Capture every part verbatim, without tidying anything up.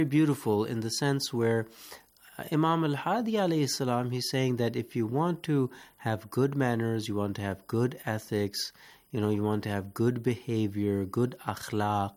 Beautiful in the sense where uh, Imam Al-Hadi alayhi salam, he's saying that if you want to have good manners, you want to have good ethics, you know, you want to have good behavior, good akhlaq,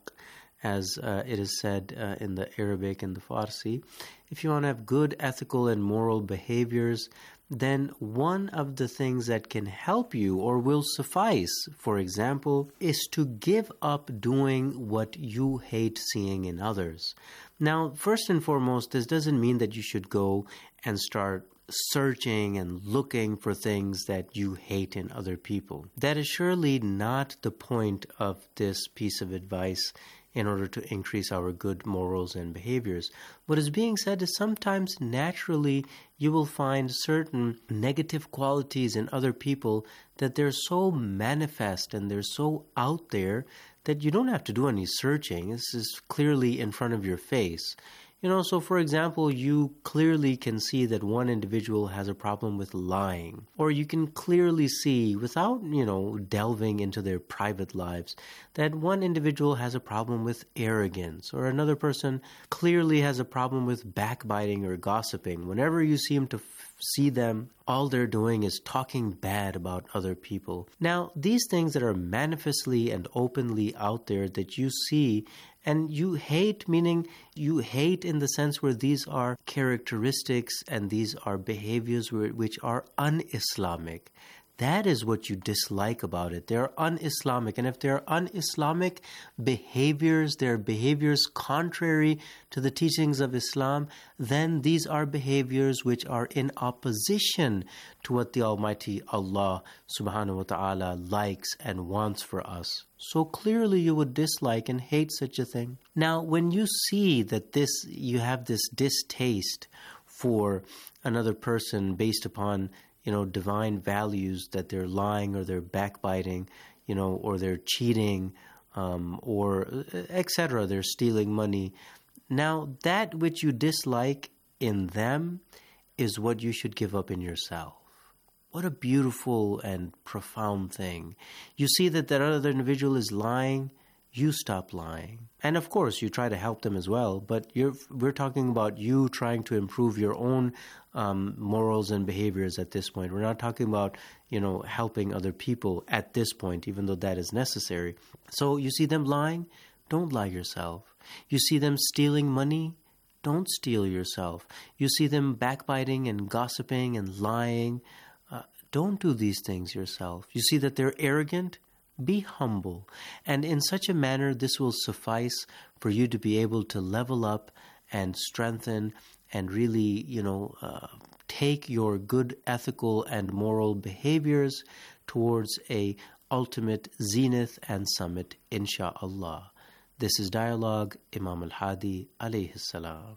as uh, it is said uh, in the Arabic and the Farsi. If you want to have good ethical and moral behaviors, then one of the things that can help you or will suffice, for example, is to give up doing what you hate seeing in others. Now, first and foremost, this doesn't mean that you should go and start searching and looking for things that you hate in other people. That is surely not the point of this piece of advice in order to increase our good morals and behaviors. What is being said is sometimes naturally you will find certain negative qualities in other people that they're so manifest and they're so out there that you don't have to do any searching. This is clearly in front of your face. You know, so for example, you clearly can see that one individual has a problem with lying. Or you can clearly see, without, you know, delving into their private lives, that one individual has a problem with arrogance. Or another person clearly has a problem with backbiting or gossiping. Whenever you seem to f- see them, all they're doing is talking bad about other people. Now, these things that are manifestly and openly out there that you see and you hate, meaning you hate in the sense where these are characteristics and these are behaviors which are un-Islamic. That is what you dislike about it. They're un-Islamic. And if they're un-Islamic behaviors, they're behaviors contrary to the teachings of Islam, then these are behaviors which are in opposition to what the Almighty Allah subhanahu wa ta'ala likes and wants for us. So clearly you would dislike and hate such a thing. Now, when you see that this, you have this distaste for another person based upon, you know, divine values, that they're lying or they're backbiting, you know, or they're cheating, um, or et cetera, they're stealing money. Now, that which you dislike in them is what you should give up in yourself. What a beautiful and profound thing. You see that that other individual is lying, you stop lying. And of course, you try to help them as well, but you're, we're talking about you trying to improve your own um, morals and behaviors at this point. We're not talking about, you know, helping other people at this point, even though that is necessary. So you see them lying, don't lie yourself. You see them stealing money, don't steal yourself. You see them backbiting and gossiping and lying, uh, don't do these things yourself. You see that they're arrogant, be humble. And in such a manner, this will suffice for you to be able to level up and strengthen and really, you know, uh, take your good ethical and moral behaviors towards a ultimate zenith and summit, insha'Allah. This is Dialogue, Imam Al-Hadi alayhi salam.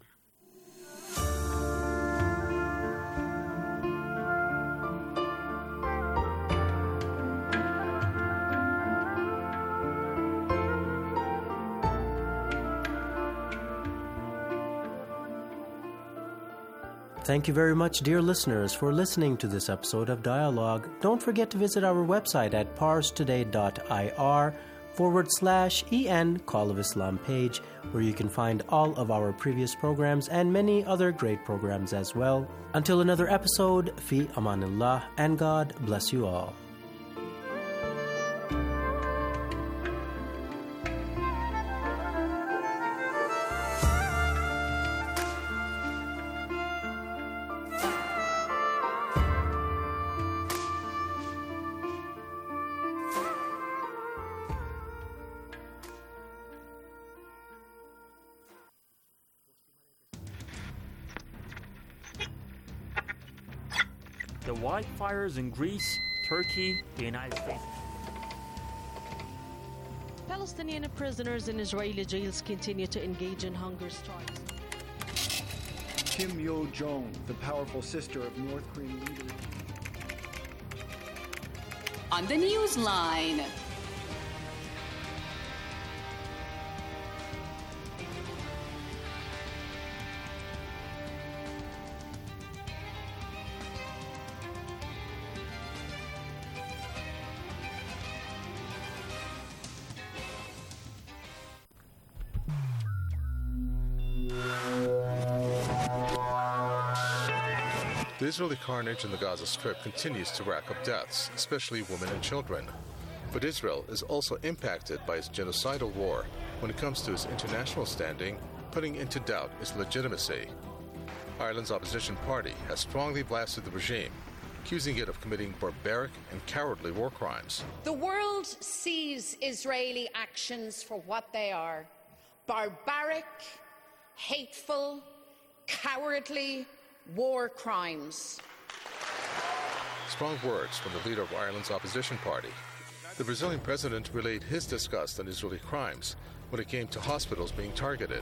Thank you very much, dear listeners, for listening to this episode of Dialogue. Don't forget to visit our website at parstoday.ir forward slash en Call of Islam page, where you can find all of our previous programs and many other great programs as well. Until another episode, fi amanillah, and God bless you all. The wildfires in Greece, Turkey, the United States. Palestinian prisoners in Israeli jails continue to engage in hunger strikes. Kim Yo-jong, the powerful sister of North Korean leader. On the Newsline. Yeah. The Israeli carnage in the Gaza Strip continues to rack up deaths, especially women and children. But Israel is also impacted by its genocidal war when it comes to its international standing, putting into doubt its legitimacy. Ireland's opposition party has strongly blasted the regime, accusing it of committing barbaric and cowardly war crimes. The world sees Israeli actions for what they are: barbaric, hateful, cowardly war crimes. Strong words from the leader of Ireland's opposition party. The Brazilian president relayed his disgust on Israeli crimes when it came to hospitals being targeted.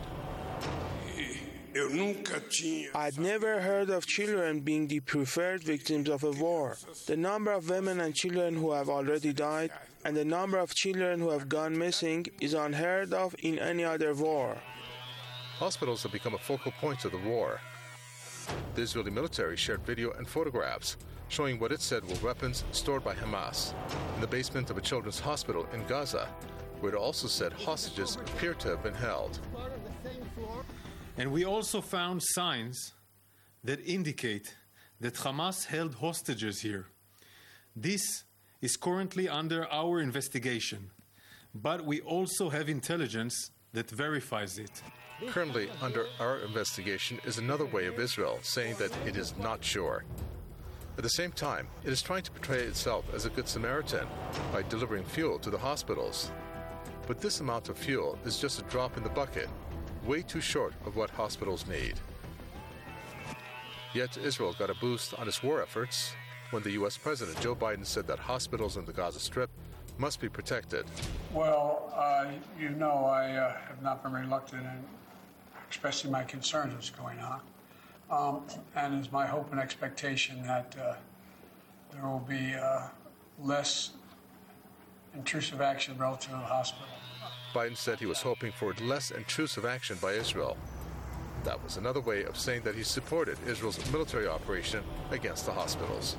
I'd never heard of children being the preferred victims of a war. The number of women and children who have already died and the number of children who have gone missing is unheard of in any other war. Hospitals have become a focal point of the war. The Israeli military shared video and photographs showing what it said were weapons stored by Hamas in the basement of a children's hospital in Gaza, where it also said hostages appear to have been held. And we also found signs that indicate that Hamas held hostages here. This is currently under our investigation, but we also have intelligence that verifies it. Currently under our investigation is another way of Israel saying that it is not sure. At the same time, it is trying to portray itself as a good Samaritan by delivering fuel to the hospitals. But this amount of fuel is just a drop in the bucket, way too short of what hospitals need. Yet Israel got a boost on its war efforts when the U S President Joe Biden said that hospitals in the Gaza Strip must be protected. Well, uh, you know I uh, have not been reluctant in expressing my concerns what's going on. Um, and it's my hope and expectation that uh, there will be uh, less intrusive action relative to the hospital. Biden said he was hoping for less intrusive action by Israel. That was another way of saying that he supported Israel's military operation against the hospitals.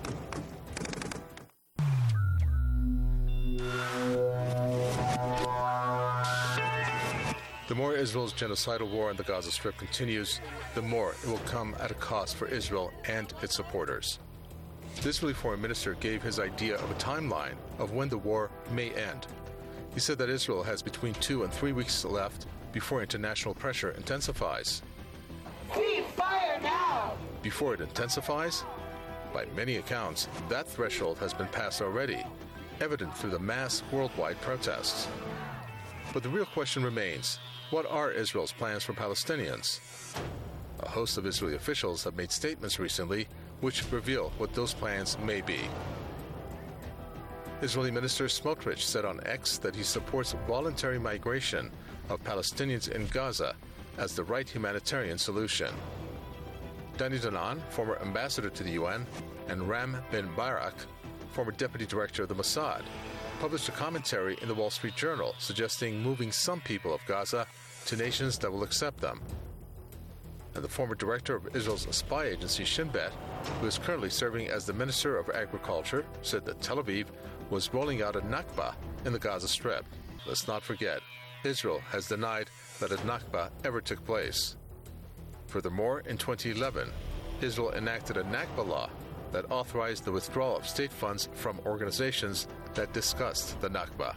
The more Israel's genocidal war in the Gaza Strip continues, the more it will come at a cost for Israel and its supporters. The Israeli foreign minister gave his idea of a timeline of when the war may end. He said that Israel has between two and three weeks left before international pressure intensifies. Cease fire now! Before it intensifies? By many accounts, that threshold has been passed already, evident through the mass worldwide protests. But the real question remains, what are Israel's plans for Palestinians? A host of Israeli officials have made statements recently which reveal what those plans may be. Israeli Minister Smotrich said on X that he supports voluntary migration of Palestinians in Gaza as the right humanitarian solution. Dani Danan, former ambassador to the U N, and Ram bin Barak, former deputy director of the Mossad, published a commentary in the Wall Street Journal suggesting moving some people of Gaza to nations that will accept them. And the former director of Israel's spy agency Shin Bet, who is currently serving as the Minister of Agriculture, said that Tel Aviv was rolling out a Nakba in the Gaza Strip. Let's not forget, Israel has denied that a Nakba ever took place. Furthermore, in twenty eleven, Israel enacted a Nakba law that authorized the withdrawal of state funds from organizations that discussed the Nakba.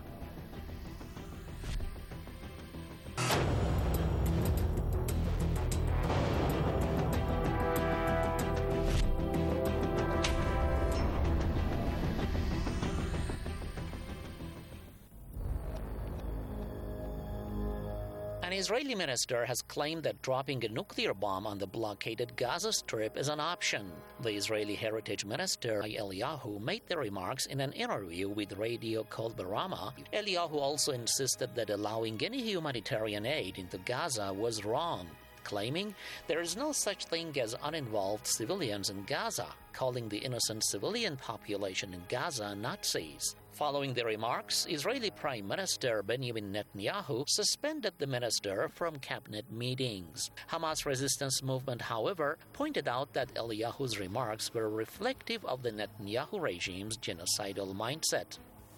An Israeli minister has claimed that dropping a nuclear bomb on the blockaded Gaza Strip is an option. The Israeli Heritage Minister, Eliyahu, made the remarks in an interview with Radio Kol Barama. Eliyahu also insisted that allowing any humanitarian aid into Gaza was wrong, claiming there is no such thing as uninvolved civilians in Gaza, calling the innocent civilian population in Gaza Nazis. Following the remarks, Israeli Prime Minister Benjamin Netanyahu suspended the minister from cabinet meetings. Hamas resistance movement, however, pointed out that Eliyahu's remarks were reflective of the Netanyahu regime's genocidal mindset.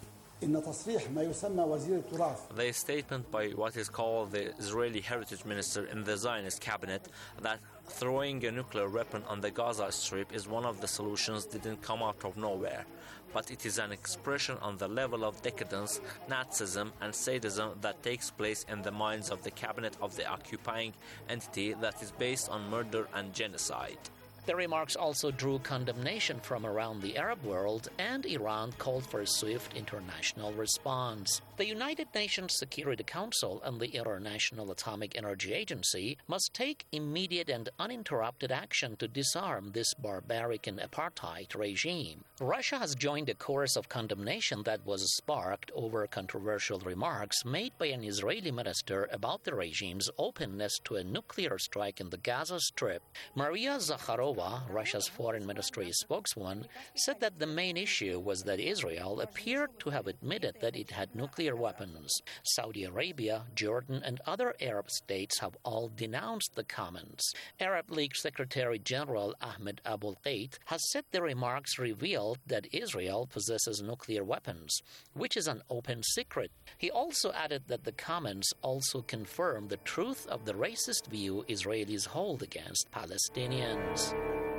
The statement by what is called the Israeli Heritage Minister in the Zionist cabinet that throwing a nuclear weapon on the Gaza Strip is one of the solutions didn't come out of nowhere, but it is an expression on the level of decadence, Nazism and sadism that takes place in the minds of the cabinet of the occupying entity that is based on murder and genocide. The remarks also drew condemnation from around the Arab world, and Iran called for a swift international response. The United Nations Security Council and the International Atomic Energy Agency must take immediate and uninterrupted action to disarm this barbaric and apartheid regime. Russia has joined a chorus of condemnation that was sparked over controversial remarks made by an Israeli minister about the regime's openness to a nuclear strike in the Gaza Strip. Maria Zakharova, Russia's foreign ministry spokeswoman, said that the main issue was that Israel appeared to have admitted that it had nuclear weapons. Saudi Arabia, Jordan, and other Arab states have all denounced the comments. Arab League Secretary General Ahmed Abul-Gheit has said the remarks revealed that Israel possesses nuclear weapons, which is an open secret. He also added that the comments also confirm the truth of the racist view Israelis hold against Palestinians.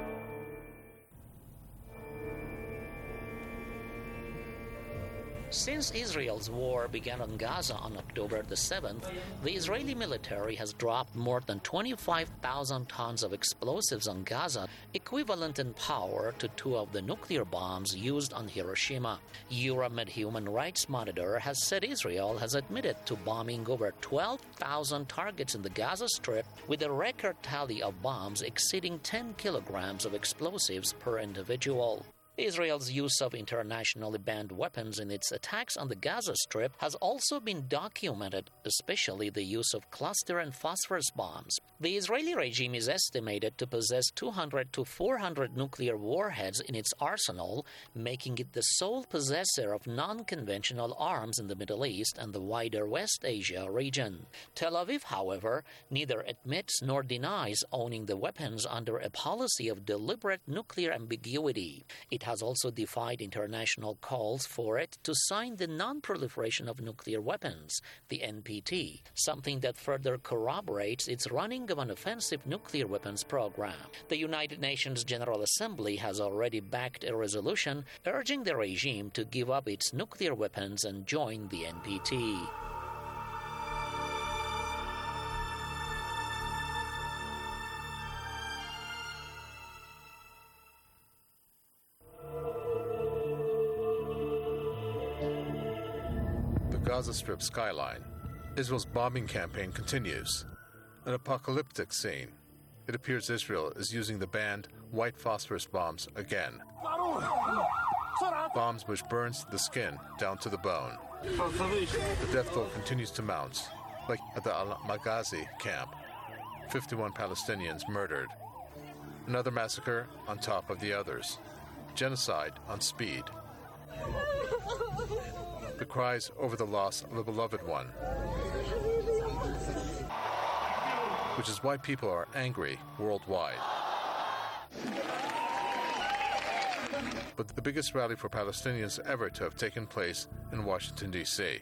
Since Israel's war began on Gaza on October the seventh, the Israeli military has dropped more than twenty-five thousand tons of explosives on Gaza, equivalent in power to two of the nuclear bombs used on Hiroshima. Euramed Human Rights Monitor has said Israel has admitted to bombing over twelve thousand targets in the Gaza Strip, with a record tally of bombs exceeding ten kilograms of explosives per individual. Israel's use of internationally banned weapons in its attacks on the Gaza Strip has also been documented, especially the use of cluster and phosphorus bombs. The Israeli regime is estimated to possess two hundred to four hundred nuclear warheads in its arsenal, making it the sole possessor of non-conventional arms in the Middle East and the wider West Asia region. Tel Aviv, however, neither admits nor denies owning the weapons under a policy of deliberate nuclear ambiguity. It has also defied international calls for it to sign the Non-Proliferation of Nuclear Weapons, the N P T, something that further corroborates its running of an offensive nuclear weapons program. The United Nations General Assembly has already backed a resolution urging the regime to give up its nuclear weapons and join the N P T. Gaza Strip skyline. Israel's bombing campaign continues. An apocalyptic scene. It appears Israel is using the banned white phosphorus bombs again. Bombs which burns the skin down to the bone. The death toll continues to mount, like at the Al-Maghazi camp. fifty-one Palestinians murdered. Another massacre on top of the others. Genocide on speed. The cries over the loss of a beloved one, which is why people are angry worldwide. But the biggest rally for Palestinians ever to have taken place in Washington, D C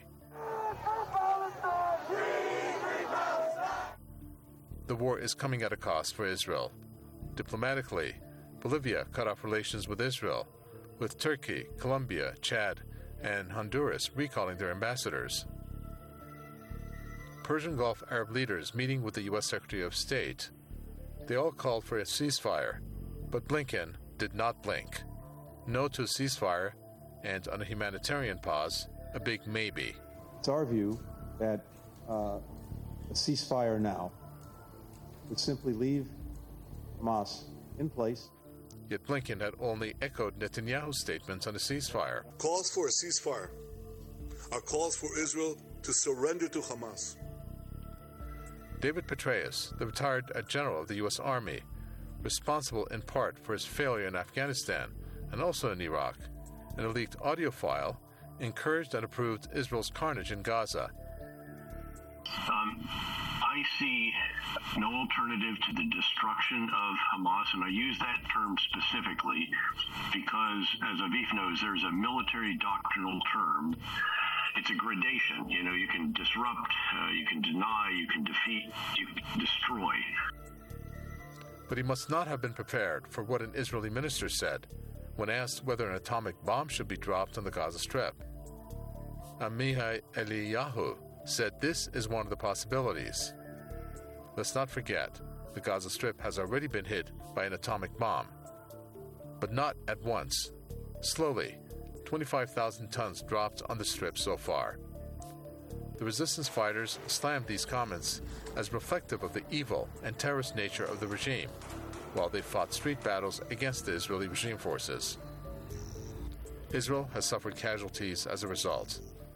The war is coming at a cost for Israel. Diplomatically, Bolivia cut off relations with Israel, with Turkey, Colombia, Chad, and Honduras recalling their ambassadors. Persian Gulf Arab leaders meeting with the U S Secretary of State. They all called for a ceasefire, but Blinken did not blink. No to a ceasefire, and on a humanitarian pause, a big maybe. It's our view that uh, a ceasefire now would simply leave Hamas in place. Yet Blinken had only echoed Netanyahu's statements on a ceasefire. Calls for a ceasefire are calls for Israel to surrender to Hamas. David Petraeus, the retired general of the U S Army, responsible in part for his failure in Afghanistan and also in Iraq, in a leaked audio file, encouraged and approved Israel's carnage in Gaza. Um, I see no alternative to the destruction of Hamas, and I use that term specifically because, as Avif knows, there's a military doctrinal term. It's a gradation. You know, you can disrupt, uh, you can deny, you can defeat, you can destroy. But he must not have been prepared for what an Israeli minister said when asked whether an atomic bomb should be dropped on the Gaza Strip. Amihai Eliyahu said this is one of the possibilities. Let's not forget, the Gaza Strip has already been hit by an atomic bomb. But not at once. Slowly, twenty-five thousand tons dropped on the Strip so far. The resistance fighters slammed these comments as reflective of the evil and terrorist nature of the regime, while they fought street battles against the Israeli regime forces. Israel has suffered casualties as a result.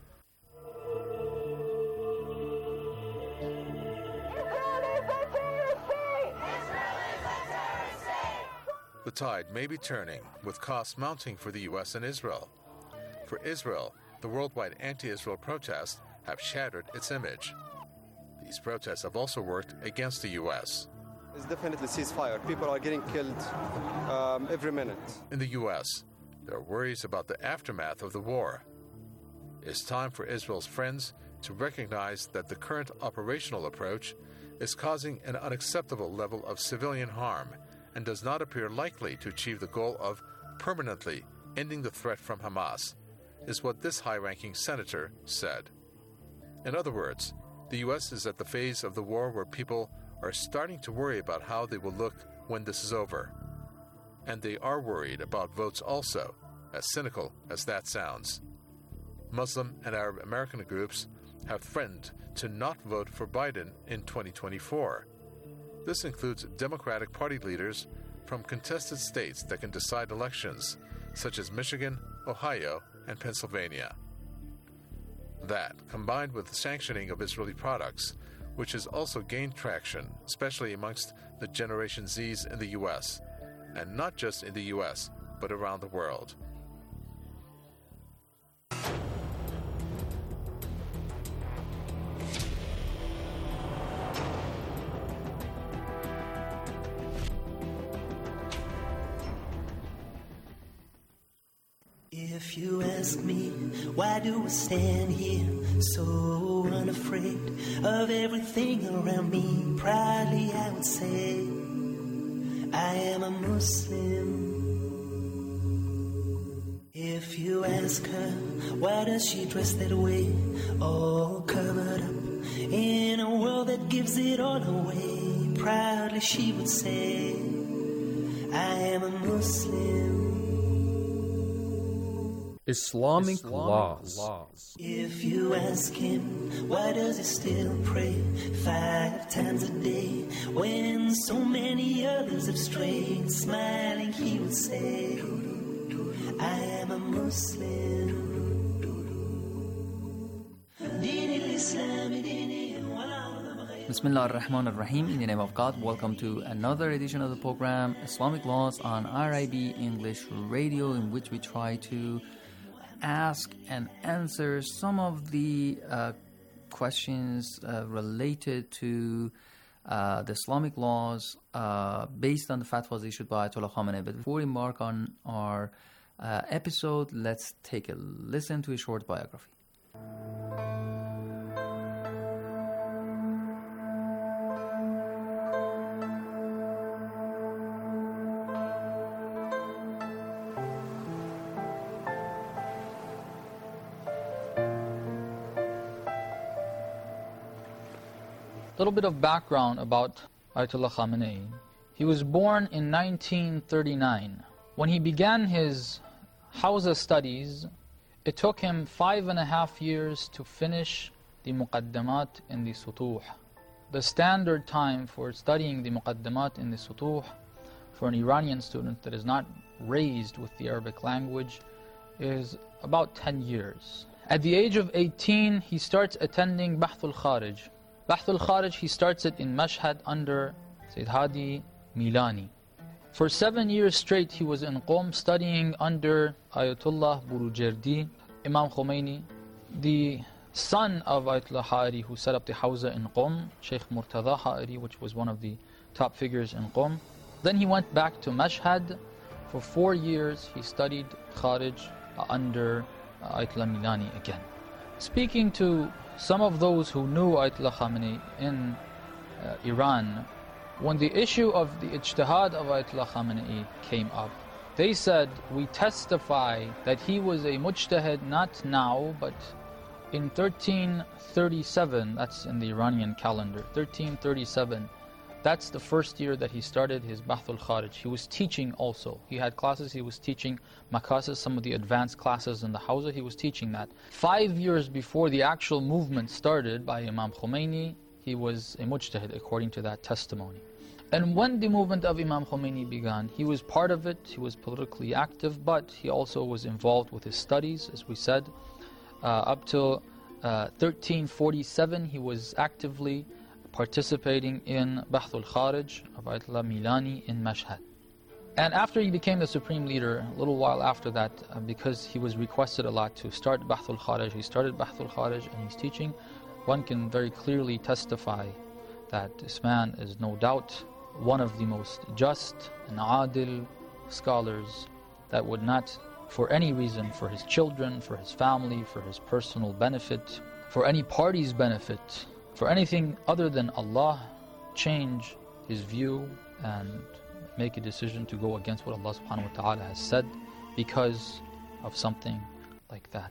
The tide may be turning, with costs mounting for the U S and Israel. For Israel, the worldwide anti-Israel protests have shattered its image. These protests have also worked against the U S. It's definitely ceasefire. People are getting killed um, every minute. In the U S, there are worries about the aftermath of the war. It's time for Israel's friends to recognize that the current operational approach is causing an unacceptable level of civilian harm and does not appear likely to achieve the goal of permanently ending the threat from Hamas, is what this high-ranking senator said. In other words, the U S is at the phase of the war where people are starting to worry about how they will look when this is over. And they are worried about votes also, as cynical as that sounds. Muslim and Arab American groups have threatened to not vote for Biden in twenty twenty-four. This includes Democratic Party leaders from contested states that can decide elections, such as Michigan, Ohio, and Pennsylvania. That, combined with the sanctioning of Israeli products, which has also gained traction, especially amongst the Generation Zs in the U S, and not just in the U S, but around the world. If you ask me, why do I stand here so unafraid of everything around me? Proudly I would say, I am a Muslim. If you ask her, why does she dress that way, all covered up in a world that gives it all away? Proudly she would say, I am a Muslim. Islamic, Islamic laws. laws. If you ask him, why does he still pray five times a day when so many others have strayed? Smiling, he would say, I am a Muslim. Bismillah ar-Rahman ar-Rahim. In the name of God, welcome to another edition of the program Islamic Laws on R I B English Radio, in which we try to ask and answer some of the uh, questions uh, related to uh, the Islamic laws uh, based on the fatwas issued by Ayatollah Khamenei. But before we embark on our uh, episode, let's take a listen to a short biography. A little bit of background about Ayatollah Khamenei. He was born in nineteen thirty-nine. When he began his Hawza studies, it took him five and a half years to finish the Muqaddamat in the Sutuh. The standard time for studying the Muqaddamat in the Sutuh for an Iranian student that is not raised with the Arabic language is about ten years. At the age of eighteen, he starts attending Bahthul Kharij. Bahthul Kharij, he starts it in Mashhad under Sayyid Hadi Milani. For seven years straight, he was in Qom studying under Ayatollah Burujerdi, Imam Khomeini. The son of Ayatollah Ha'iri, who set up the Hawza in Qom, Sheikh Murtada Ha'iri, which was one of the top figures in Qom. Then he went back to Mashhad. For four years, he studied Kharij uh, under uh, Ayatollah Milani again. Speaking to some of those who knew Ayatollah Khamenei in uh, Iran, when the issue of the ijtihad of Ayatollah Khamenei came up, they said, we testify that he was a mujtahid not now, but in thirteen thirty-seven, that's in the Iranian calendar, thirteen thirty-seven, that's the first year that he started his Bahthul Kharij. He was teaching also. He had classes, he was teaching Makasis, some of the advanced classes in the Hawza, he was teaching that. Five years before the actual movement started by Imam Khomeini, he was a mujtahid according to that testimony. And when the movement of Imam Khomeini began, he was part of it, he was politically active, but he also was involved with his studies, as we said. Uh, up till uh, thirteen forty-seven, he was actively participating in Bahthul Kharij of Ayatollah Milani in Mashhad. And after he became the supreme leader, a little while after that, uh, because he was requested a lot to start Bahthul Kharij, he started Bahthul Kharij and he's teaching. One can very clearly testify that this man is no doubt one of the most just and adil scholars that would not, for any reason, for his children, for his family, for his personal benefit, for any party's benefit, for anything other than Allah, change his view and make a decision to go against what Allah subhanahu wa ta'ala has said because of something like that.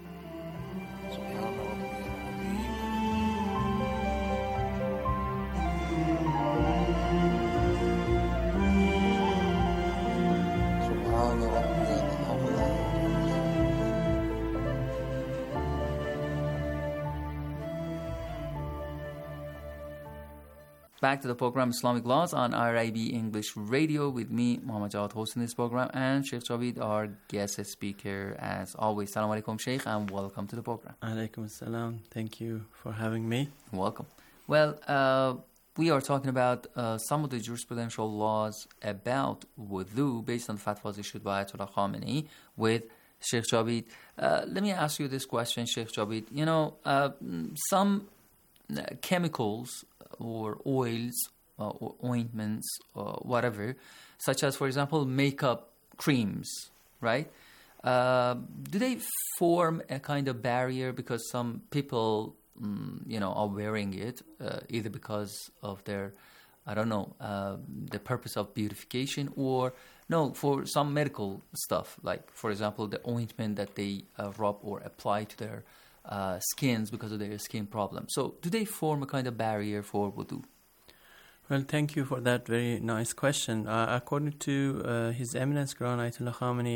Back to the program Islamic Laws on R I B English Radio with me, Muhammad Jawad, hosting this program, and Sheikh Javid, our guest speaker, as always. Assalamu alaikum, Sheikh, and welcome to the program. Alaikum assalam. Thank you for having me. Welcome. Well, uh, we are talking about uh, some of the jurisprudential laws about wudu based on fatwas issued by Ayatollah Khamenei with Sheikh Javid. Uh, let me ask you this question, Sheikh Javid. You know, uh, some uh, chemicals or oils uh, or ointments or whatever, such as, for example, makeup creams, right? Uh, do they form a kind of barrier because some people, um, you know, are wearing it uh, either because of their, I don't know, uh, the purpose of beautification, or no, for some medical stuff, like, for example, the ointment that they uh, rub or apply to their Uh, skins because of their skin problem. So do they form a kind of barrier for wudu? Well, thank you for that very nice question. Uh, according to uh, His Eminence Grand Ayatollah Khamenei,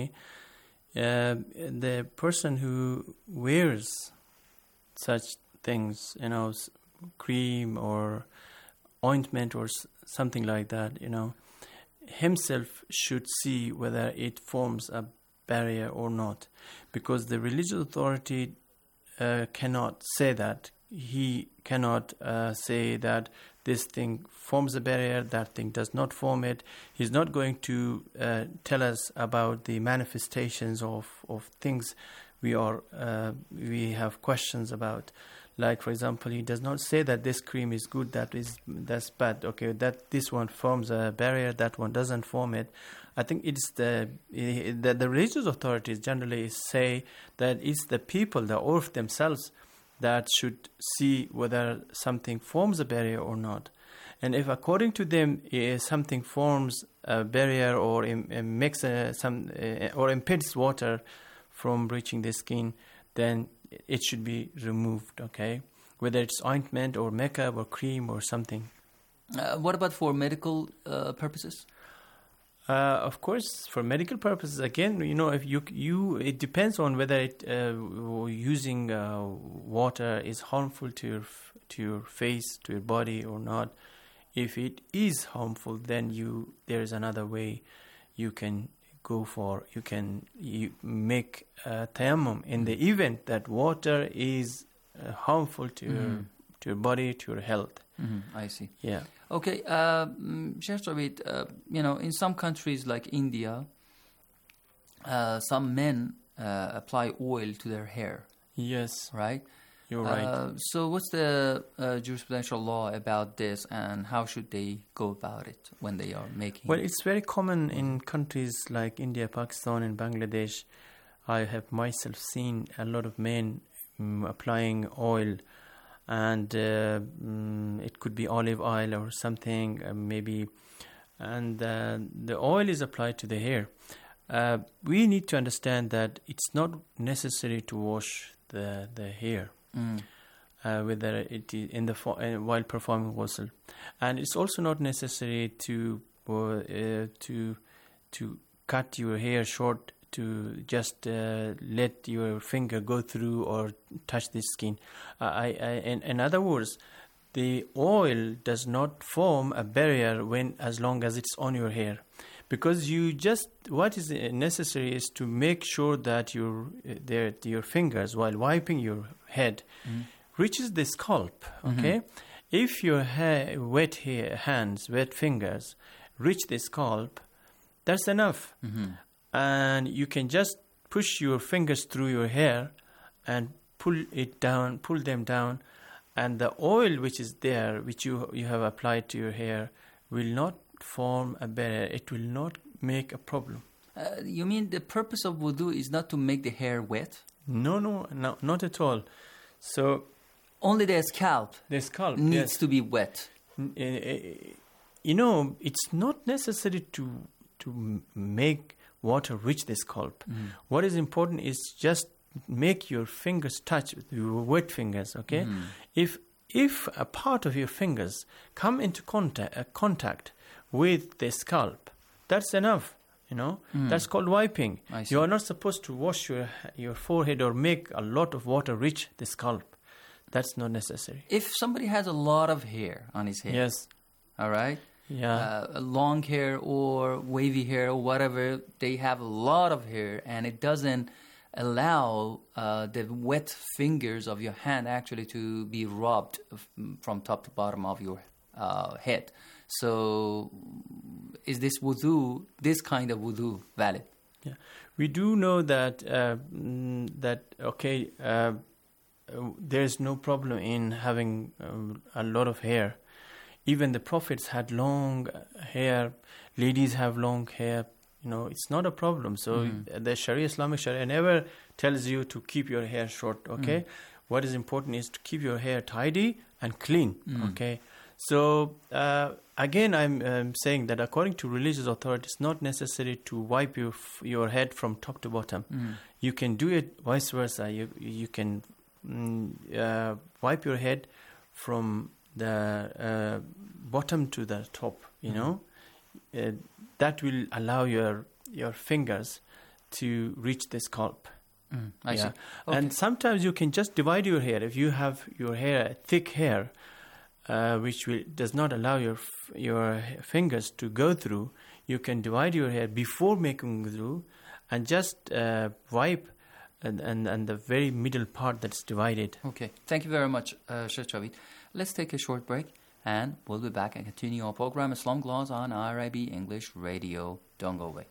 uh, the person who wears such things, you know, cream or ointment or something like that, you know, himself should see whether it forms a barrier or not, because the religious authority Uh, cannot say that. He cannot uh, say that this thing forms a barrier, that thing does not form it. He's not going to uh, tell us about the manifestations of, of things we are uh, we have questions about. Like, for example, he does not say that this cream is good, that is that's bad. Okay, that this one forms a barrier, that one doesn't form it. I think it's the, the the religious authorities generally say that it's the people, the Urf themselves, that should see whether something forms a barrier or not. And if, according to them, uh, something forms a barrier or im, uh, makes a, some uh, or impedes water from reaching the skin, then it should be removed. Okay, whether it's ointment or makeup or cream or something. Uh, what about for medical uh, purposes? Uh, of course, for medical purposes, again, you know, if you you, it depends on whether it, uh, using uh, water is harmful to your to your face, to your body or not. If it is harmful, then you there is another way you can go for. You can you make uh, tayammum in the event that water is uh, harmful to mm-hmm. your to your body, to your health. Mm-hmm. I see. Yeah. Okay, uh, Sheikh Javid, uh, you know, in some countries like India, uh, some men uh, apply oil to their hair. Yes. Right? You're right. Uh, so what's the uh, jurisprudential law about this, and how should they go about it when they are making... Well, it's very common in countries like India, Pakistan, and Bangladesh. I have myself seen a lot of men um, applying oil, and uh, um, it could be olive oil or something, uh, maybe, and uh, the oil is applied to the hair. Uh, we need to understand that it's not necessary to wash the the hair, mm. uh, whether it is in the fo- uh, while performing ghusl, and it's also not necessary to uh, to to cut your hair short, to just uh, let your finger go through or touch the skin. Uh, I, I in, in other words, the oil does not form a barrier when as long as it's on your hair. Because you just, what is necessary is to make sure that your their, your fingers, while wiping your head, mm. reaches the scalp, okay? Mm-hmm. If your hair, wet hair, hands, wet fingers reach the scalp, that's enough. Mm-hmm. And you can just push your fingers through your hair and pull it down, pull them down, and the oil which is there, which you you have applied to your hair, will not form a barrier. It will not make a problem. Uh, you mean the purpose of wudu is not to make the hair wet? No, no, no, not at all. So only the scalp. The scalp needs yes. to be wet. Uh, you know, it's not necessary to to make water reach the scalp. Mm. What is important is just make your fingers touch with your wet fingers. Okay, mm. if if a part of your fingers come into contact uh, contact with the scalp, that's enough. You know, mm. that's called wiping. You are not supposed to wash your your forehead or make a lot of water reach the scalp. That's not necessary. If somebody has a lot of hair on his head, yes, all right, yeah, uh, long hair or wavy hair or whatever, they have a lot of hair, and it doesn't allow uh, the wet fingers of your hand actually to be rubbed f- from top to bottom of your uh, head. So is this wudu, this kind of wudu, valid? Yeah, we do know that uh, mm, that okay, uh, uh, there's no problem in having um, a lot of hair. Even the prophets had long hair. Ladies have long hair. You know, it's not a problem. So mm. the Sharia, Islamic Sharia, never tells you to keep your hair short. Okay, mm. what is important is to keep your hair tidy and clean. Mm. Okay. So, uh, again, I'm um, saying that according to religious authorities, it's not necessary to wipe your f- your head from top to bottom. Mm. You can do it vice versa. You you can mm, uh, wipe your head from the uh, bottom to the top, you mm. know. Uh, that will allow your your fingers to reach the scalp. Mm, I yeah. see. Okay. And sometimes you can just divide your hair. If you have your hair, thick hair, Uh, which will, does not allow your f- your fingers to go through, you can divide your hair before making through, and just uh, wipe and, and and the very middle part that's divided. Okay, thank you very much, uh, Sheikh Javid. Let's take a short break, and we'll be back and continue our program Islamic Laws on R I B English Radio. Don't go away.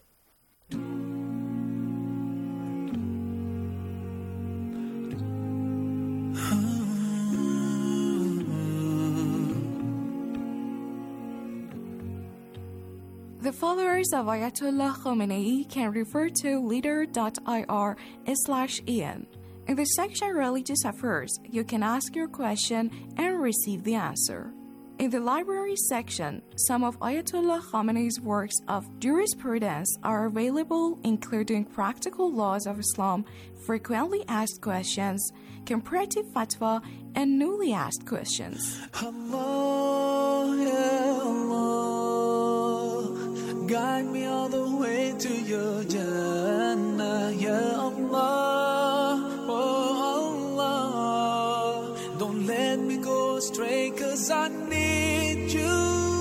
The followers of Ayatollah Khamenei can refer to leader.ir slash en. In the section Religious Affairs, you can ask your question and receive the answer. In the library section, some of Ayatollah Khamenei's works of jurisprudence are available, including Practical Laws of Islam, Frequently Asked Questions, Comparative Fatwa, and Newly Asked Questions. Allah, ya Allah. Guide me all the way to your Jannah, Ya Allah, oh Allah. Don't let me go astray, cause I need you.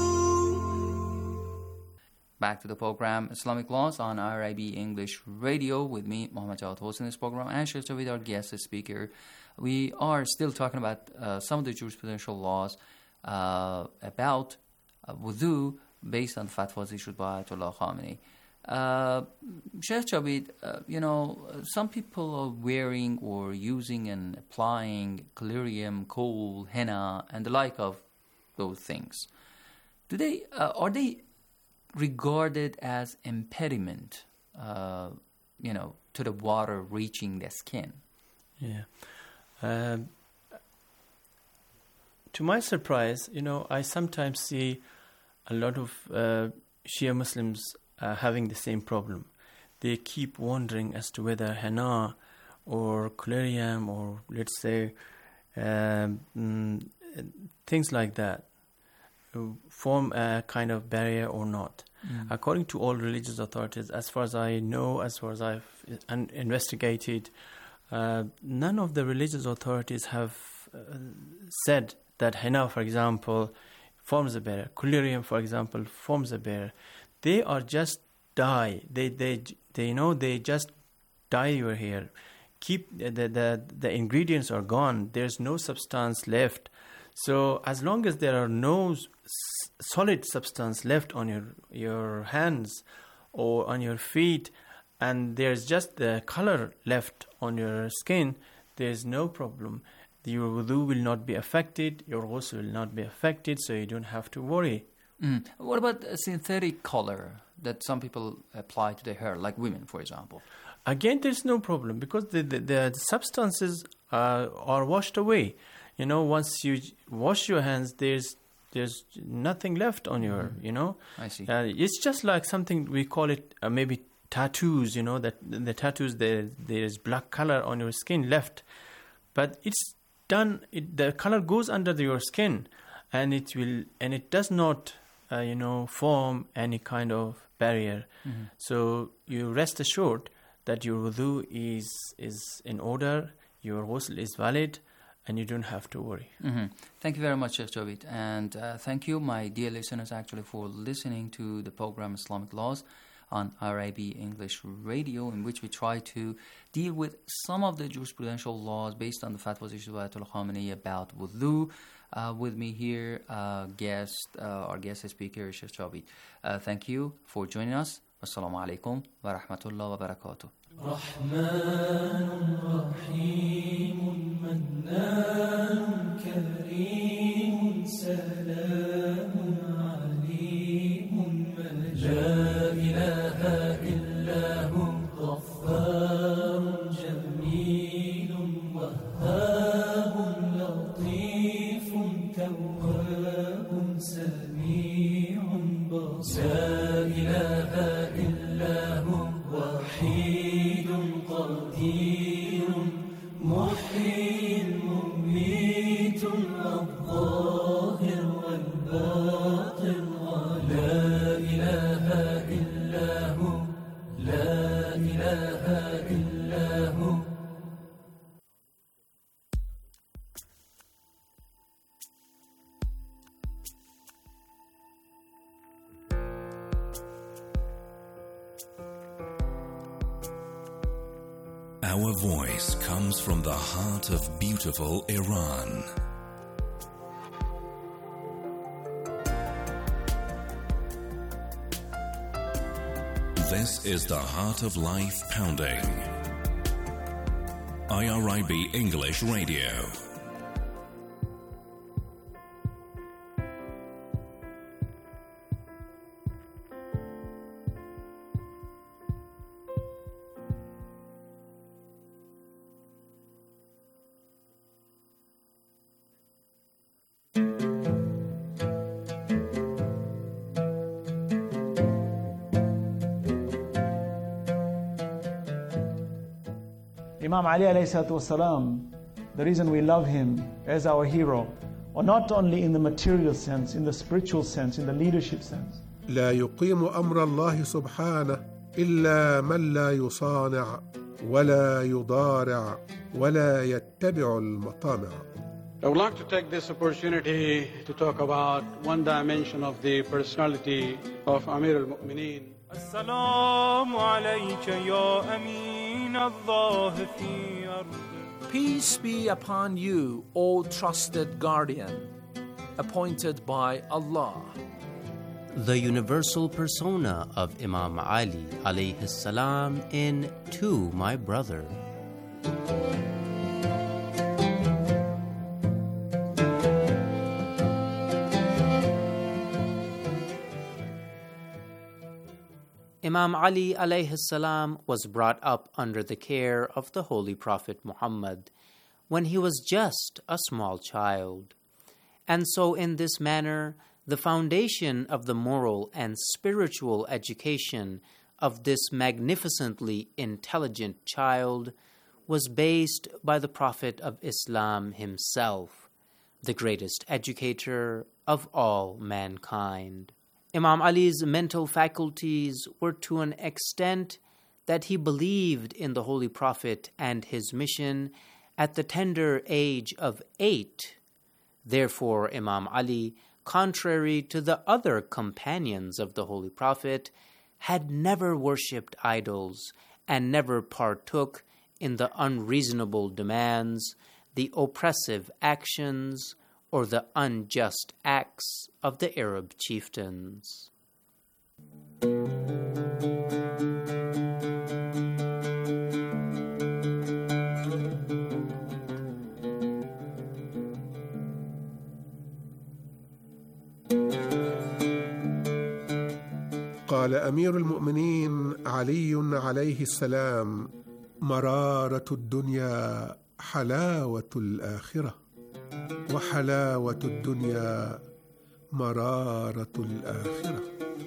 Back to the program Islamic Laws on R I B English Radio with me, Muhammad Jawad Host, in this program, and Sheikh Javid, our guest speaker. We are still talking about uh, some of the jurisprudential laws uh, about uh, wudu, based on fatwas issued by Ayatollah Khamenei. Uh, Sheikh Jawed, uh, you know, some people are wearing or using and applying collyrium, kohl, henna, and the like of those things. Do they uh, are they regarded as impediment, uh, you know, to the water reaching the skin? Yeah. Um, to my surprise, you know, I sometimes see a lot of uh, Shia Muslims uh, having the same problem. They keep wondering as to whether henna or collyrium or, let's say, um, mm, things like that form a kind of barrier or not. Mm. According to all religious authorities, as far as I know, as far as I've un- investigated, uh, none of the religious authorities have uh, said that henna, for example, forms a barrier. Collyrium, for example, forms a barrier. They are just dye. They, they, they you know, they just dye your hair. Keep the, the the ingredients are gone. There's no substance left. So as long as there are no s- solid substance left on your your hands or on your feet, and there's just the color left on your skin, there's no problem. Your wudu will not be affected, your ghusl will not be affected, so you don't have to worry. Mm. What about a synthetic color that some people apply to their hair, like women, for example? Again, there's no problem because the, the, the substances uh, are washed away. You know, once you wash your hands, there's there's nothing left on your, mm. you know. I see. Uh, it's just like something, we call it uh, maybe tattoos, you know, that the tattoos, there there's black color on your skin left. But it's done, it, the color goes under the, your skin, and it will, and it does not, uh, you know, form any kind of barrier. Mm-hmm. So you rest assured that your wudu is is in order, your ghusl is valid, and you don't have to worry. Mm-hmm. Thank you very much, Sheikh Jawed. And uh, thank you, my dear listeners, actually, for listening to the program Islamic Laws on R I B English Radio, in which we try to deal with some of the jurisprudential laws based on the fatwas issued by Ayatollah Khamenei about wudu. Uh, with me here, uh, guest, uh, our guest speaker, Sheikh Jawed. Uh, thank you for joining us. Assalamu alaikum wa rahmatullahi wa barakatuh. رحمن رحيم منان كريم سلام عليم لا إله إلا هو غفار جميل وهاب لطيف تواب سميع بصير لا إله إلا هو وحيد قدير محيي مميت الظاهر والباطن لا إله إلا هو لا إله إلا هو. Our voice comes from the heart of beautiful Iran. This is the Heart of Life Pounding. I R I B English Radio. Imam Ali alayhi salatu wasalam, the reason we love him as our hero, or not only in the material sense, in the spiritual sense, in the leadership sense. لا يقيم أمر الله سبحانه إلا من لا يصانع ولا يضارع ولا يتبع المطامع. I would like to take this opportunity to talk about one dimension of the personality of Amir al-Mu'mineen. السلام عليك يا أمين الله في أرض. Peace be upon you, O trusted guardian, appointed by Allah. the universal persona of Imam Ali alayhi salam in To My Brother. Imam Ali alayhi salam was brought up under the care of the Holy Prophet Muhammad when he was just a small child. And so in this manner, the foundation of the moral and spiritual education of this magnificently intelligent child was based by the Prophet of Islam himself, the greatest educator of all mankind. Imam Ali's mental faculties were to an extent that he believed in the Holy Prophet and his mission at the tender age of eight. Therefore, Imam Ali, contrary to the other companions of the Holy Prophet, had never worshipped idols and never partook in the unreasonable demands, the oppressive actions, or the unjust acts of the Arab chieftains. قال أمير المؤمنين علي عليه السلام: مرارة الدنيا حلاوة الآخرة، وحلاوة الدنيا مرارة الآخرة.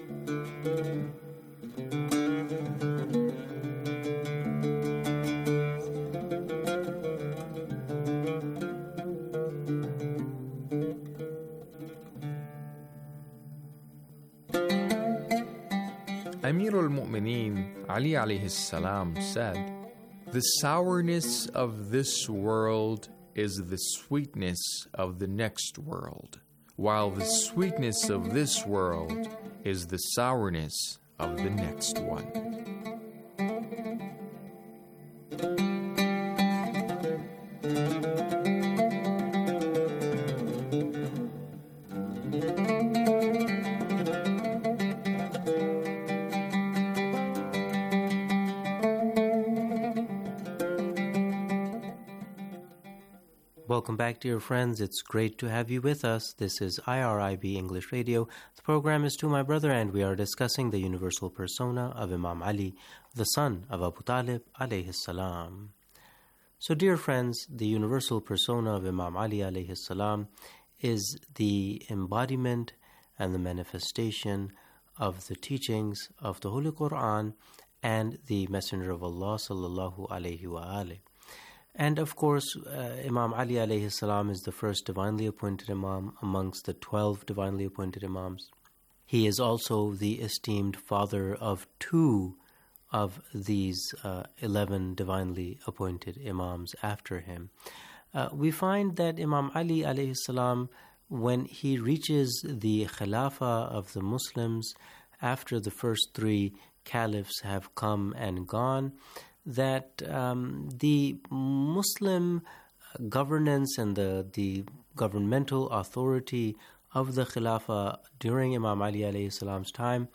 Amir al-Mu'mineen Ali alayhi salam said, "The sourness of this world is the sweetness of the next world, while the sweetness of this world is the sourness of the next one." Welcome back, dear friends. It's great to have you with us. This is I R I B English Radio. The program is To My Brother, and we are discussing the universal persona of Imam Ali, the son of Abu Talib alayhi salam. So, dear friends, the universal persona of Imam Ali alayhi salam is the embodiment and the manifestation of the teachings of the Holy Quran and the Messenger of Allah sallallahu alayhi wa alayhi. And of course, uh, Imam Ali alayhi salam is the first divinely appointed Imam amongst the twelve divinely appointed Imams. He is also the esteemed father of two of these uh, eleven divinely appointed Imams after him. Uh, we find that Imam Ali alayhi salam, when he reaches the Khilafah of the Muslims after the first three caliphs have come and gone, that um, the Muslim governance and the, the governmental authority of the Khilafah during Imam Ali alayhi salam's time,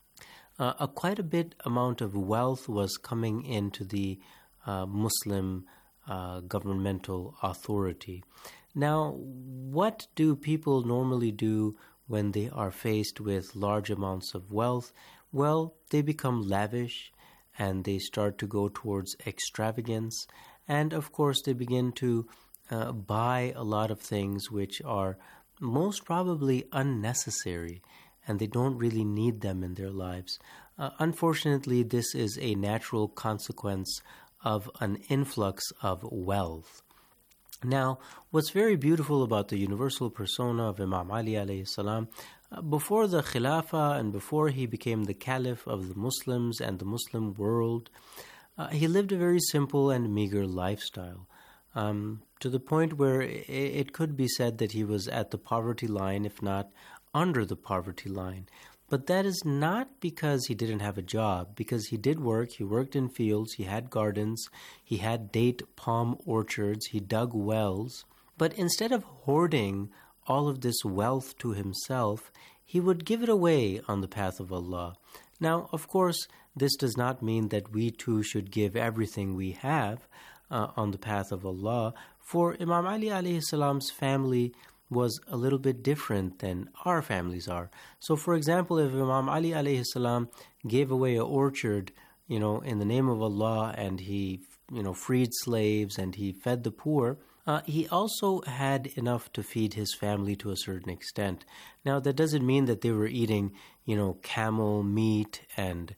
uh, a quite a bit amount of wealth was coming into the uh, Muslim uh, governmental authority. Now, what do people normally do when they are faced with large amounts of wealth? Well, they become lavish, and they start to go towards extravagance. And of course, they begin to uh, buy a lot of things which are most probably unnecessary, and they don't really need them in their lives. Uh, unfortunately, this is a natural consequence of an influx of wealth. Now, what's very beautiful about the universal persona of Imam Ali alayhi salam, uh, before the Khilafah and before he became the Caliph of the Muslims and the Muslim world, uh, he lived a very simple and meager lifestyle, um, to the point where it, it could be said that he was at the poverty line, if not under the poverty line. But that is not because he didn't have a job, because he did work. He worked in fields, he had gardens, he had date palm orchards, he dug wells. But instead of hoarding all of this wealth to himself, he would give it away on the path of Allah. Now, of course, this does not mean that we too should give everything we have uh, on the path of Allah, for Imam Ali alayhi salam's family was a little bit different than our families are. So, for example, if Imam Ali alayhi salam gave away an orchard, you know, in the name of Allah, and he, you know, freed slaves and he fed the poor, uh, he also had enough to feed his family to a certain extent. Now, that doesn't mean that they were eating, you know, camel meat and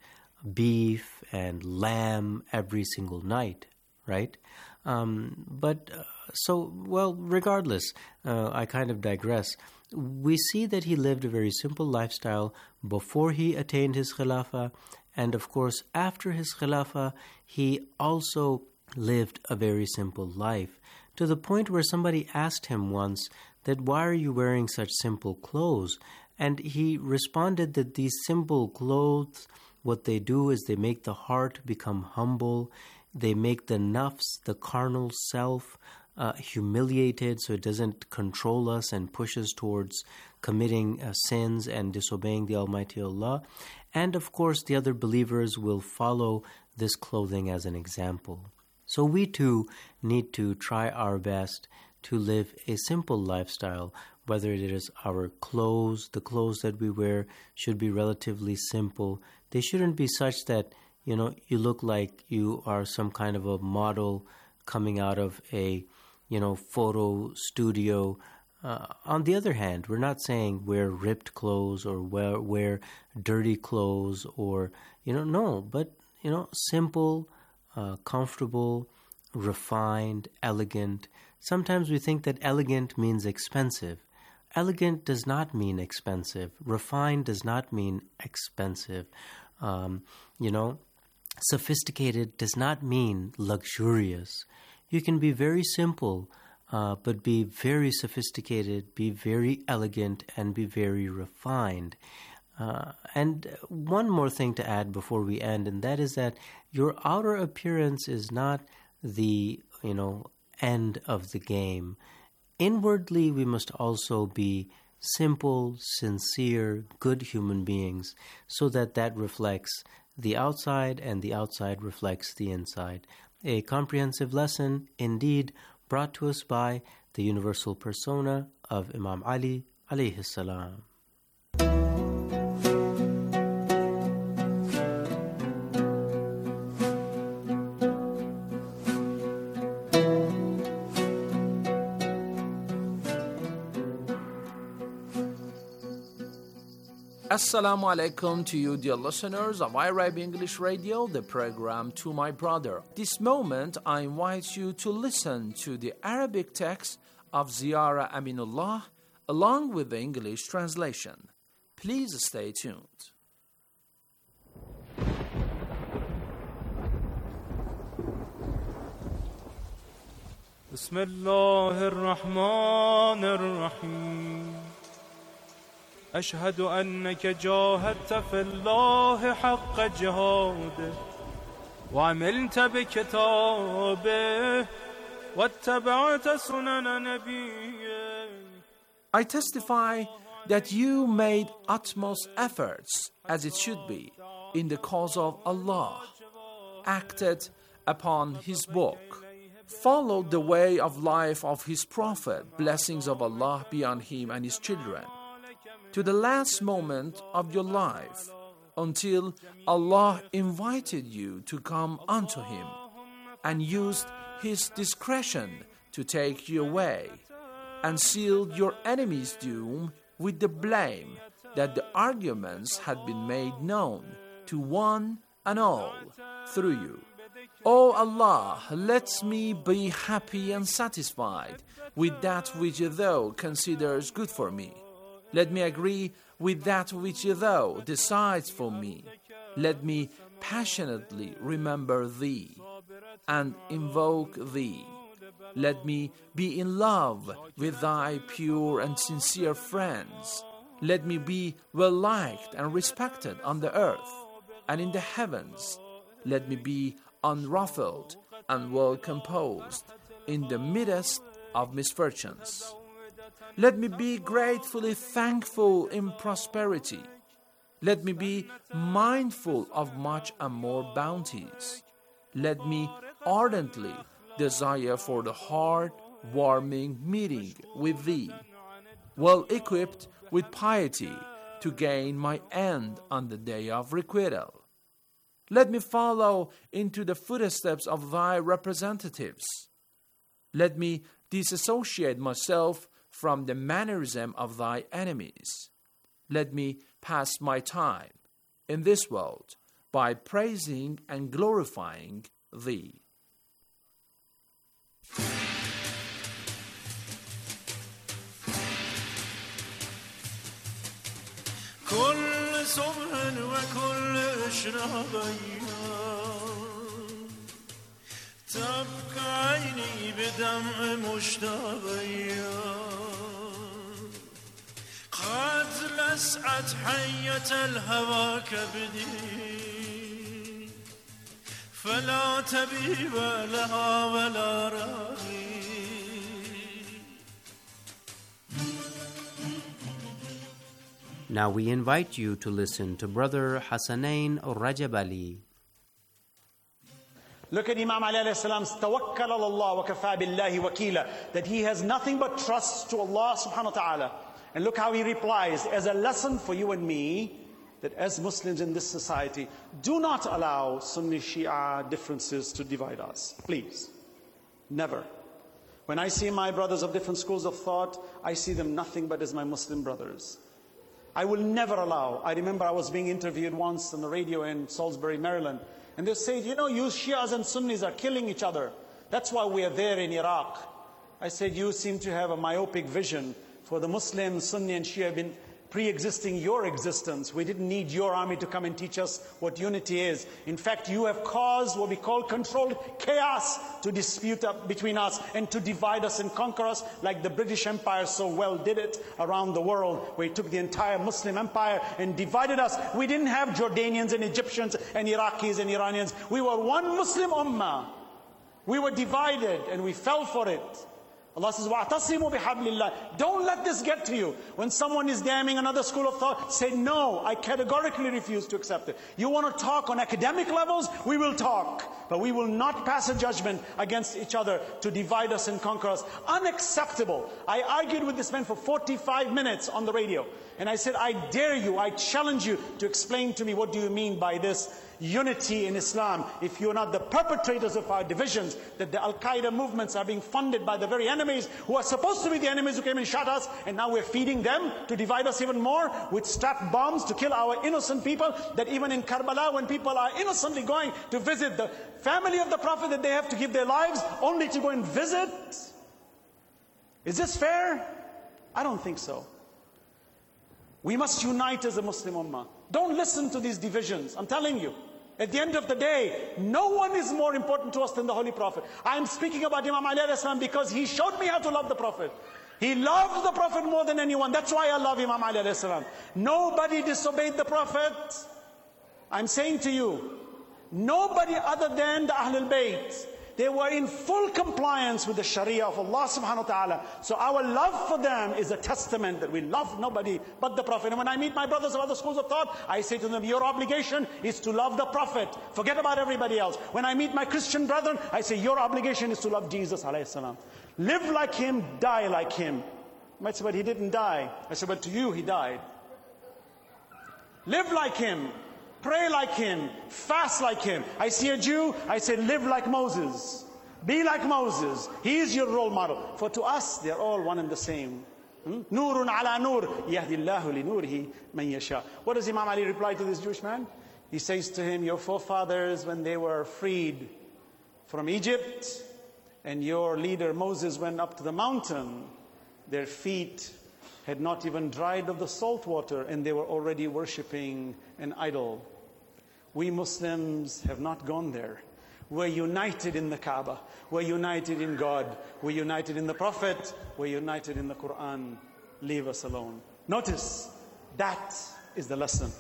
beef and lamb every single night, right? Um, but uh, so, well, regardless, uh, I kind of digress. We see that he lived a very simple lifestyle before he attained his khilafah, and of course, after his khilafah, he also lived a very simple life, to the point where somebody asked him once that, why are you wearing such simple clothes? And he responded that these simple clothes, what they do is they make the heart become humble. They make the nafs, the carnal self, uh, humiliated, so it doesn't control us and push us towards committing uh, sins and disobeying the Almighty Allah. And of course, the other believers will follow this clothing as an example. So we too need to try our best to live a simple lifestyle, whether it is our clothes, the clothes that we wear should be relatively simple. They shouldn't be such that, you know, you look like you are some kind of a model coming out of a, you know, photo studio. Uh, on the other hand, we're not saying wear ripped clothes or wear, wear dirty clothes or, you know, no, but, you know, simple, uh, comfortable, refined, elegant. Sometimes we think that elegant means expensive. Elegant does not mean expensive. Refined does not mean expensive. Um, you know, sophisticated does not mean luxurious. You can be very simple, uh, but be very sophisticated, be very elegant, and be very refined. Uh, and one more thing to add before we end, and that is that your outer appearance is not the, you know, end of the game. Inwardly, we must also be simple, sincere, good human beings, so that that reflects the outside and the outside reflects the inside. A comprehensive lesson, indeed, brought to us by the universal persona of Imam Ali alayhi salam. Assalamu alaikum to you, dear listeners of I R I B English Radio, the program To My Brother. This moment, I invite you to listen to the Arabic text of Ziyara Aminullah along with the English translation. Please stay tuned. Bismillah ar-Rahman ar-Rahim. أشهد أنك جاهدت في الله حق جهاده وعملت بكتابه واتبعت سنن نبيه. I testify that you made utmost efforts, as it should be, in the cause of Allah, acted upon His book, followed the way of life of His Prophet, blessings of Allah be on him and his children, to the last moment of your life, until Allah invited you to come unto Him and used His discretion to take you away, and sealed your enemy's doom with the blame that the arguments had been made known to one and all through you. O Allah, let me be happy and satisfied with that which Thou considers good for me. Let me agree with that which Thou decides for me. Let me passionately remember Thee and invoke Thee. Let me be in love with Thy pure and sincere friends. Let me be well liked and respected on the earth and in the heavens. Let me be unruffled and well composed in the midst of misfortunes. Let me be gratefully thankful in prosperity. Let me be mindful of much and more bounties. Let me ardently desire for the heart-warming meeting with Thee, well equipped with piety to gain my end on the day of requital. Let me follow into the footsteps of Thy representatives. Let me disassociate myself from the mannerism of Thy enemies. Let me pass my time in this world by praising and glorifying Thee. كل صبح وكل إشراقية تبكى عيني بدمع مشتاقية قد لسعت حية الهوى كبدي فلا تبيب لها ولا راغي. Now we invite you to listen to Brother Hassanain Rajab Ali. Look at Imam Ali alayhi salam, tawakkal ala Allah wa kafa billahi wakila, that he has nothing but trust to Allah subhanahu wa ta'ala. And look how he replies, as a lesson for you and me, that as Muslims in this society, do not allow Sunni Shia differences to divide us. Please. Never. When I see my brothers of different schools of thought, I see them nothing but as my Muslim brothers. I will never allow. I remember I was being interviewed once on the radio in Salisbury, Maryland, and they said, you know, you Shias and Sunnis are killing each other. That's why we are there in Iraq. I said, you seem to have a myopic vision. For the Muslims, Sunni and Shia have been pre-existing your existence. We didn't need your army to come and teach us what unity is. In fact, you have caused what we call controlled chaos to dispute up between us and to divide us and conquer us, like the British Empire so well did it around the world, where it took the entire Muslim empire and divided us. We didn't have Jordanians and Egyptians and Iraqis and Iranians. We were one Muslim ummah. We were divided and we fell for it. Allah says, وَاعْتَصِمُوا بِحَبْلِ اللَّهِ. Don't let this get to you. When someone is damning another school of thought, say, no, I categorically refuse to accept it. You want to talk on academic levels? We will talk. But we will not pass a judgment against each other to divide us and conquer us. Unacceptable. I argued with this man for forty-five minutes on the radio. And I said, I dare you, I challenge you to explain to me, what do you mean by this unity in Islam, if you're not the perpetrators of our divisions, that the Al-Qaeda movements are being funded by the very enemies who are supposed to be the enemies who came and shot us, and now we're feeding them to divide us even more with strapped bombs to kill our innocent people, that even in Karbala, when people are innocently going to visit the family of the Prophet, that they have to give their lives only to go and visit. Is this fair? I don't think so. We must unite as a Muslim ummah. Don't listen to these divisions. I'm telling you. At the end of the day, no one is more important to us than the Holy Prophet. I am speaking about Imam Ali alayhi salam because he showed me how to love the Prophet. He loved the Prophet more than anyone. That's why I love Imam Ali alayhi salam. Nobody disobeyed the Prophet. I'm saying to you, nobody other than the Ahlul Bayt. They were in full compliance with the Sharia of Allah subhanahu wa ta'ala. So our love for them is a testament that we love nobody but the Prophet. And when I meet my brothers of other schools of thought, I say to them, your obligation is to love the Prophet. Forget about everybody else. When I meet my Christian brethren, I say, your obligation is to love Jesus alayhi salam. Live like him, die like him. You might say, but he didn't die. I say, but to you he died. Live like him. Pray like him, fast like him. I see a Jew, I say live like Moses. Be like Moses. He is your role model. For to us, they're all one and the same. Nurun ala nur, yahdillahu li nurihi man yasha. What does Imam Ali reply to this Jewish man? He says to him, your forefathers, when they were freed from Egypt, and your leader Moses went up to the mountain, their feet had not even dried of the salt water, and they were already worshipping an idol. We Muslims have not gone there. We're united in the Kaaba. We're united in God. We're united in the Prophet. We're united in the Quran. Leave us alone. Notice, that is the lesson.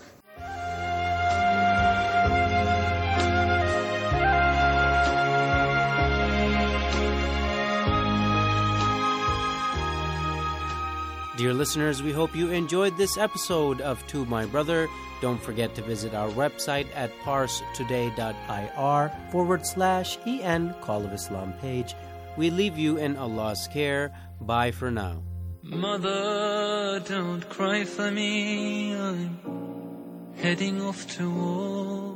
listeners, we hope you enjoyed this episode of To My Brother. Don't forget to visit our website at parstoday.ir forward slash en Call of Islam page. We leave you in Allah's care. Bye for now. Mother, don't cry for me. I'm heading off to war.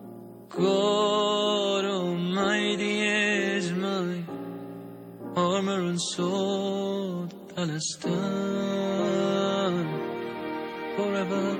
God Almighty is my armor and sword. Palestine, forever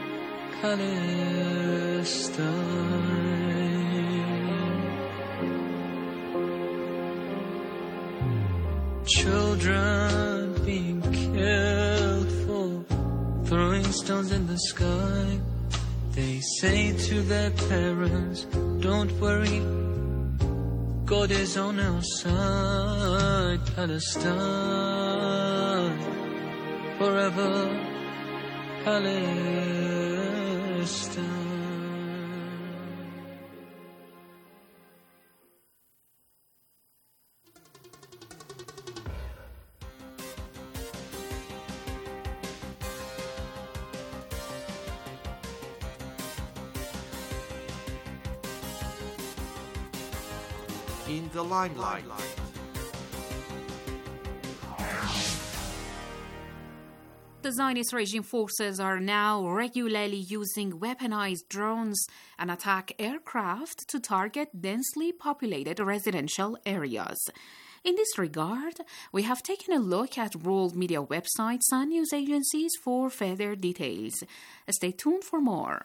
Palestine. Children being killed for throwing stones in the sky. They say to their parents, don't worry, God is on our side. Palestine, forever Palestine. In the limelight. The Zionist regime forces are now regularly using weaponized drones and attack aircraft to target densely populated residential areas. In this regard, we have taken a look at world media websites and news agencies for further details. Stay tuned for more.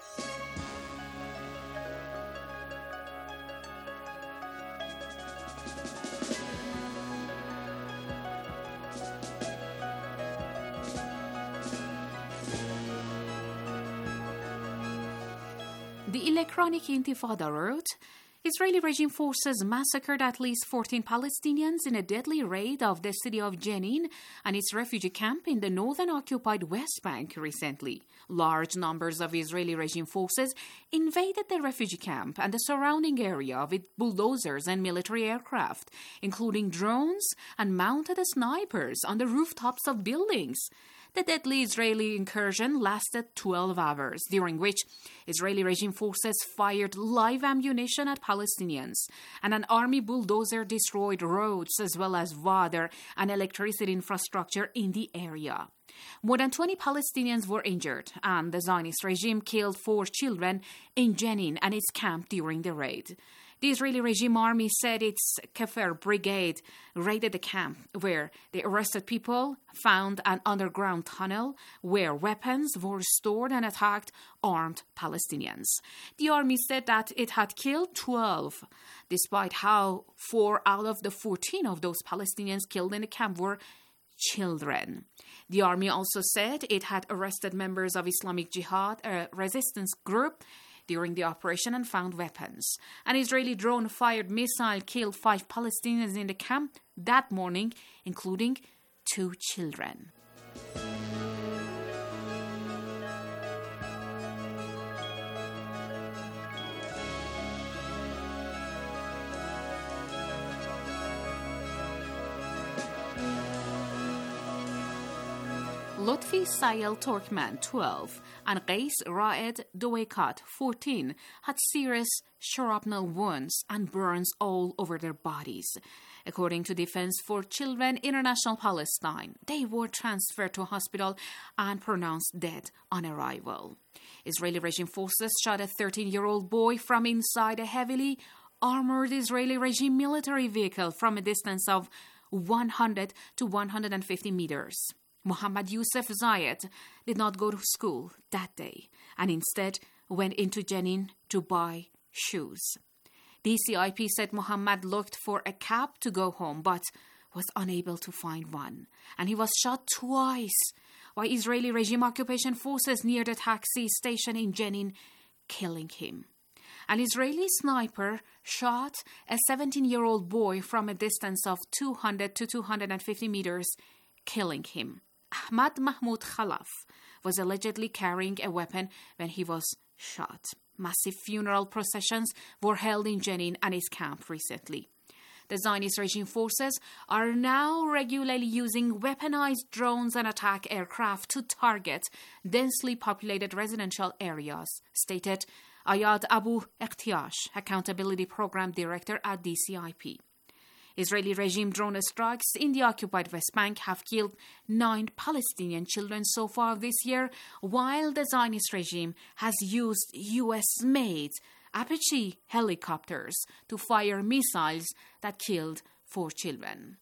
The Electronic Intifada wrote, Israeli regime forces massacred at least fourteen Palestinians in a deadly raid of the city of Jenin and its refugee camp in the northern occupied West Bank recently. Large numbers of Israeli regime forces invaded the refugee camp and the surrounding area with bulldozers and military aircraft, including drones and mounted snipers on the rooftops of buildings. The deadly Israeli incursion lasted twelve hours, during which Israeli regime forces fired live ammunition at Palestinians, and an army bulldozer destroyed roads as well as water and electricity infrastructure in the area. More than twenty Palestinians were injured, and the Zionist regime killed four children in Jenin and its camp during the raid. The Israeli regime army said its Kefer brigade raided the camp, where the arrested people found an underground tunnel where weapons were stored and attacked armed Palestinians. The army said that it had killed twelve, despite how four out of the fourteen of those Palestinians killed in the camp were children. The army also said it had arrested members of Islamic Jihad, a resistance group, during the operation and found weapons. An Israeli drone-fired missile killed five Palestinians in the camp that morning, including two children. Lotfi Sayel Torkman, twelve, and Qais Raed Doekat, fourteen, had serious shrapnel wounds and burns all over their bodies. According to Defense for Children International Palestine, they were transferred to a hospital and pronounced dead on arrival. Israeli regime forces shot a thirteen-year-old boy from inside a heavily armored Israeli regime military vehicle from a distance of one hundred to one hundred fifty meters. Muhammad Yusuf Zayed did not go to school that day and instead went into Jenin to buy shoes. D C I P said Muhammad looked for a cab to go home but was unable to find one, and he was shot twice by Israeli regime occupation forces near the taxi station in Jenin, killing him. An Israeli sniper shot a seventeen-year-old boy from a distance of two hundred to two hundred fifty meters, killing him. Ahmad Mahmoud Khalaf was allegedly carrying a weapon when he was shot. Massive funeral processions were held in Jenin and its camp recently. The Zionist regime forces are now regularly using weaponized drones and attack aircraft to target densely populated residential areas, stated Ayad Abu Ekhtiash, Accountability Program Director at D C I P. Israeli regime drone strikes in the occupied West Bank have killed nine Palestinian children so far this year, while the Zionist regime has used U S-made Apache helicopters to fire missiles that killed four children.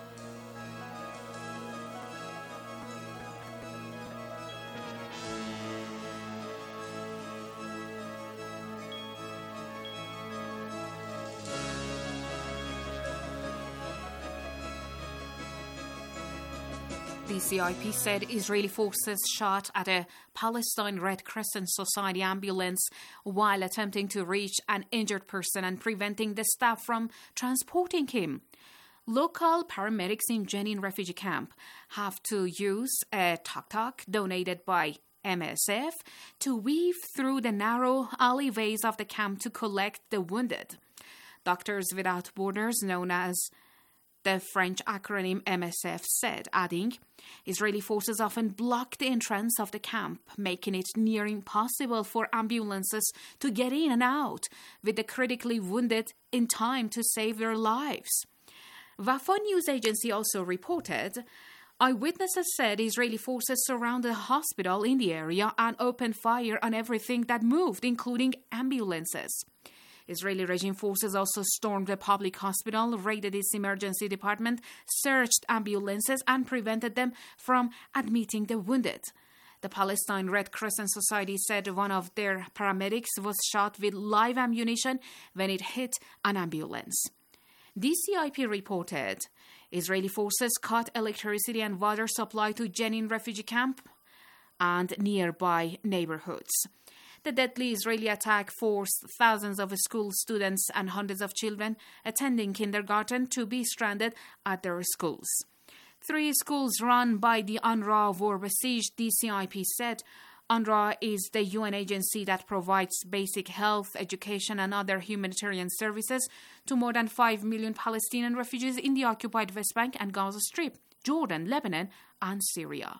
D C I P said Israeli forces shot at a Palestine Red Crescent Society ambulance while attempting to reach an injured person and preventing the staff from transporting him. Local paramedics in Jenin refugee camp have to use a tuk-tuk donated by M S F to weave through the narrow alleyways of the camp to collect the wounded. Doctors Without Borders, known as the French acronym M S F, said, adding, Israeli forces often block the entrance of the camp, making it near impossible for ambulances to get in and out with the critically wounded in time to save their lives. Wafa news agency also reported eyewitnesses said Israeli forces surrounded a hospital in the area and opened fire on everything that moved, including ambulances. Israeli regime forces also stormed a public hospital, raided its emergency department, searched ambulances, and prevented them from admitting the wounded. The Palestine Red Crescent Society said one of their paramedics was shot with live ammunition when it hit an ambulance. D C I P reported Israeli forces cut electricity and water supply to Jenin refugee camp and nearby neighborhoods. The deadly Israeli attack forced thousands of school students and hundreds of children attending kindergarten to be stranded at their schools. Three schools run by the UNRWA were besieged, D C I P said. UNRWA is the U N agency that provides basic health, education, and other humanitarian services to more than five million Palestinian refugees in the occupied West Bank and Gaza Strip, Jordan, Lebanon, and Syria.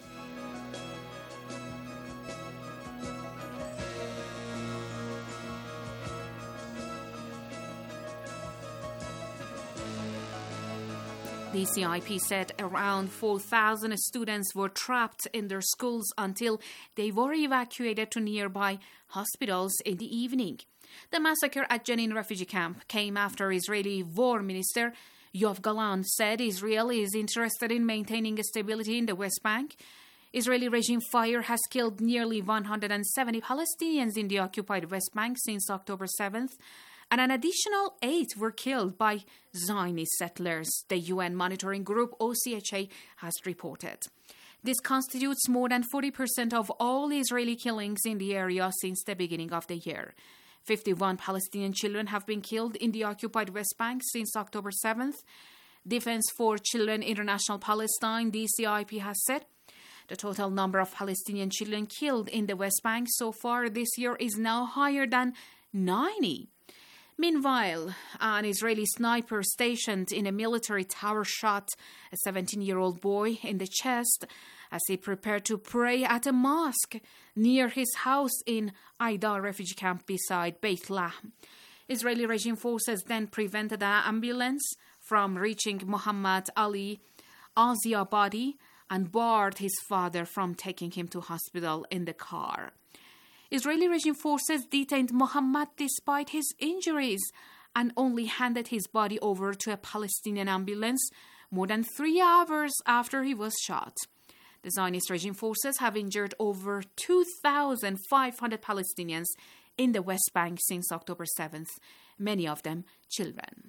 D C I P said around four thousand students were trapped in their schools until they were evacuated to nearby hospitals in the evening. The massacre at Jenin refugee camp came after Israeli War Minister Yoav Gallant said Israel is interested in maintaining stability in the West Bank. Israeli regime fire has killed nearly one hundred seventy Palestinians in the occupied West Bank since October seventh. And an additional eight were killed by Zionist settlers, the U N monitoring group O C H A has reported. This constitutes more than forty percent of all Israeli killings in the area since the beginning of the year. fifty-one Palestinian children have been killed in the occupied West Bank since October seventh. Defense for Children International Palestine, D C I P, has said the total number of Palestinian children killed in the West Bank so far this year is now higher than ninety. Meanwhile, an Israeli sniper stationed in a military tower shot a seventeen-year-old boy in the chest as he prepared to pray at a mosque near his house in Aida refugee camp beside Beit Lahm. Israeli regime forces then prevented the ambulance from reaching Muhammad Ali Aziabadi and barred his father from taking him to hospital in the car. Israeli regime forces detained Muhammad despite his injuries and only handed his body over to a Palestinian ambulance more than three hours after he was shot. The Zionist regime forces have injured over two thousand five hundred Palestinians in the West Bank since October seventh, many of them children.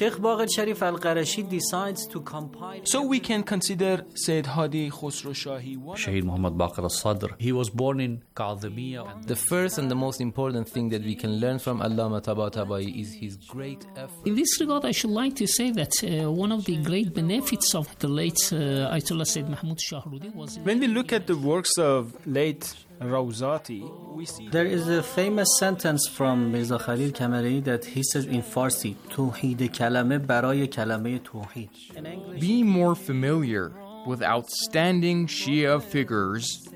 Sheikh Baqir Sharif Al-Qarashi decides to compile. So we can consider Sayyid Hadi Khosrow Shahi. Shaheed Muhammad Baqir al-Sadr. He was born in Kadhimiya. The first and the most important thing that we can learn from Allama Tabatabai is his great effort. In this regard, I should like to say that uh, one of the great benefits of the late uh, Ayatollah Sayyid Mahmoud Shahrudi was... When we look at the works of late Rawzati, we see... There is a famous sentence from Mirza Khalil Kamari that he says in Farsi, Tawheed kalame baraye kalame tawheed. Be more familiar with outstanding Shia figures